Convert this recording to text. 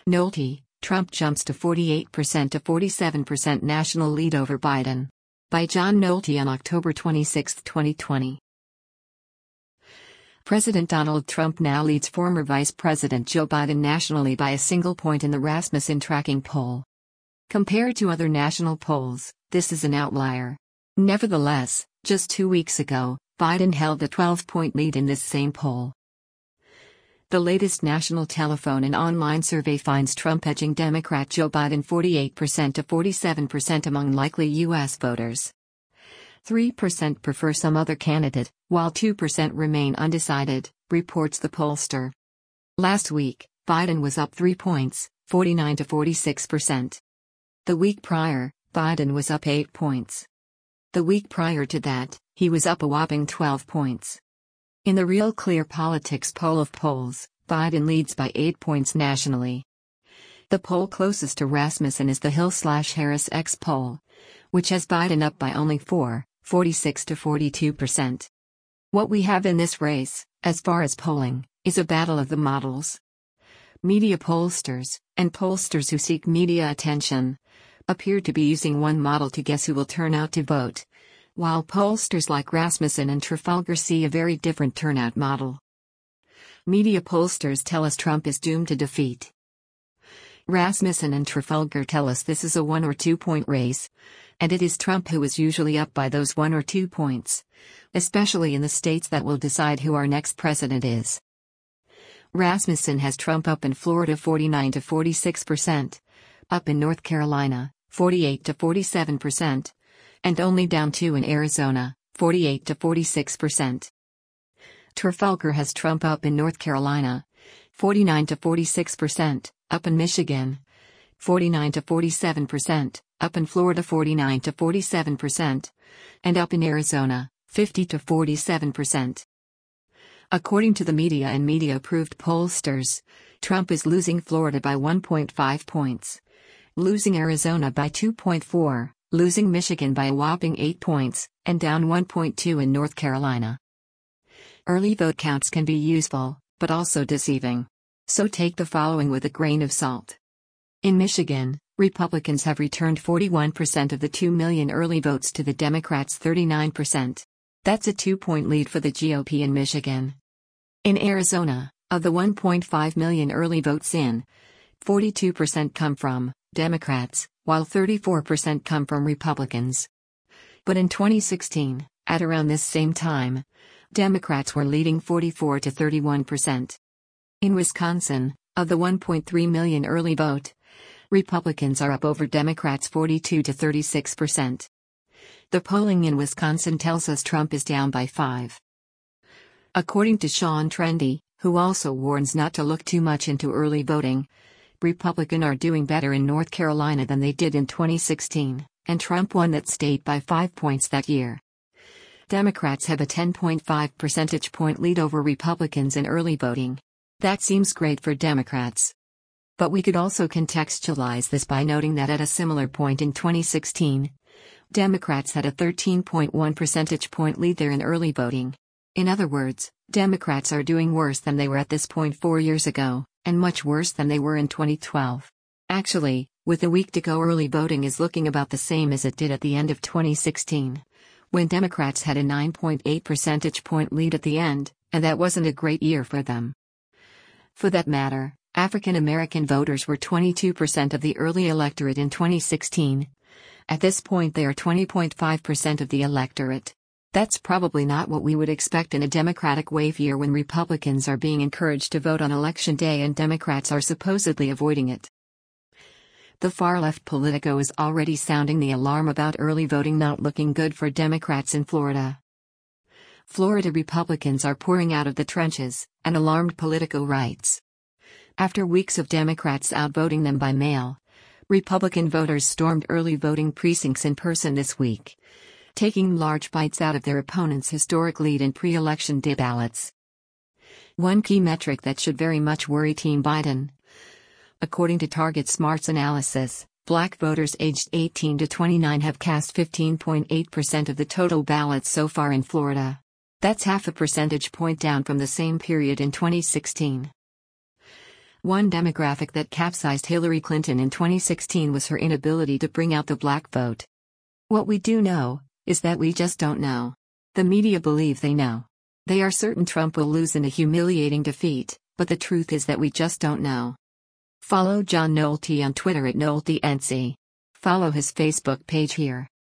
Nolte, Trump jumps to 48% to 47% national lead over Biden. By John Nolte on October 26, 2020. President Donald Trump now leads former Vice President Joe Biden nationally by a single point in the Rasmussen tracking poll. Compared to other national polls, this is an outlier. Nevertheless, just 2 weeks ago, Biden held a 12-point lead in this same poll. The latest national telephone and online survey finds Trump edging Democrat Joe Biden 48% to 47% among likely U.S. voters. 3% prefer some other candidate, while 2% remain undecided, reports the pollster. Last week, Biden was up 3 points, 49 to 46%. The week prior, Biden was up 8 points. The week prior to that, he was up a whopping 12 points. In the Real Clear Politics poll of polls, Biden leads by 8 points nationally. The poll closest to Rasmussen is the Hill/Harris X poll, which has Biden up by only 46 to 42%. What we have in this race, as far as polling, is a battle of the models. Media pollsters, and pollsters who seek media attention, appear to be using one model to guess who will turn out to vote, while pollsters like Rasmussen and Trafalgar see a very different turnout model. Media pollsters tell us Trump is doomed to defeat. Rasmussen and Trafalgar tell us this is a 1 or 2 point race, and it is Trump who is usually up by those 1 or 2 points, especially in the states that will decide who our next president is. Rasmussen has Trump up in Florida 49 to 46%, up in North Carolina, 48 to 47%, and only down 2 in Arizona, 48 to 46%. Trafalgar has Trump up in North Carolina, 49 to 46%, up in Michigan, 49 to 47%, up in Florida 49 to 47%, and up in Arizona, 50 to 47%. According to the media and media-approved pollsters, Trump is losing Florida by 1.5 points, losing Arizona by 2.4, losing Michigan by a whopping 8 points, and down 1.2 in North Carolina. Early vote counts can be useful, but also deceiving. So take the following with a grain of salt. In Michigan, Republicans have returned 41% of the 2 million early votes to the Democrats' 39%. That's a 2-point lead for the GOP in Michigan. In Arizona, of the 1.5 million early votes in, 42% come from Democrats, while 34% come from Republicans. But in 2016, at around this same time, Democrats were leading 44 to 31%. In Wisconsin, of the 1.3 million early vote, Republicans are up over Democrats 42 to 36%. The polling in Wisconsin tells us Trump is down by 5. According to Sean Trende, who also warns not to look too much into early voting, Republicans are doing better in North Carolina than they did in 2016, and Trump won that state by 5 points that year. Democrats have a 10.5 percentage point lead over Republicans in early voting. That seems great for Democrats. But we could also contextualize this by noting that at a similar point in 2016, Democrats had a 13.1 percentage point lead there in early voting. In other words, Democrats are doing worse than they were at this point 4 years ago, and much worse than they were in 2012. Actually, with a week to go, early voting is looking about the same as it did at the end of 2016, when Democrats had a 9.8 percentage point lead at the end, and that wasn't a great year for them. For that matter, African American voters were 22% of the early electorate in 2016. At this point they are 20.5% of the electorate. That's probably not what we would expect in a Democratic wave year when Republicans are being encouraged to vote on Election Day and Democrats are supposedly avoiding it. The far-left Politico is already sounding the alarm about early voting not looking good for Democrats in Florida. Florida Republicans are pouring out of the trenches, an alarmed Politico writes. After weeks of Democrats outvoting them by mail, Republican voters stormed early voting precincts in person this week, taking large bites out of their opponents' historic lead in pre-election day ballots. One key metric that should very much worry Team Biden. According to Target Smart's analysis, Black voters aged 18 to 29 have cast 15.8% of the total ballots so far in Florida. That's half a percentage point down from the same period in 2016. One demographic that capsized Hillary Clinton in 2016 was her inability to bring out the black vote. What we do know is that we just don't know. The media believe they know. They are certain Trump will lose in a humiliating defeat, but the truth is that we just don't know. Follow John Nolte on Twitter at NolteNC. Follow his Facebook page here.